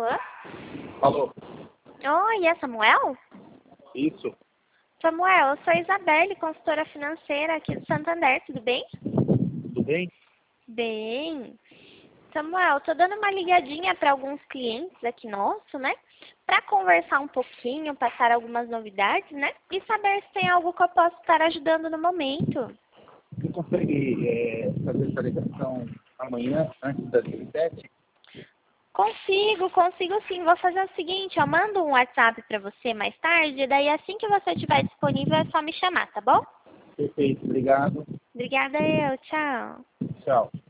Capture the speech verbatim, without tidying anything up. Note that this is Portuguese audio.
Alô? Oi, é Samuel? Isso. Samuel, eu sou a Isabelle, consultora financeira aqui do Santander, tudo bem? Tudo bem? Bem. Samuel, tô dando uma ligadinha para alguns clientes aqui nosso, né? Para conversar um pouquinho, passar algumas novidades, né? E saber se tem algo que eu posso estar ajudando no momento. Você consegue é, fazer essa ligação amanhã, antes das dezessete? Consigo, consigo sim. Vou fazer o seguinte, eu mando um WhatsApp para você mais tarde, daí assim que você estiver disponível é só me chamar, tá bom? Perfeito, obrigado. Obrigada eu, tchau. Tchau.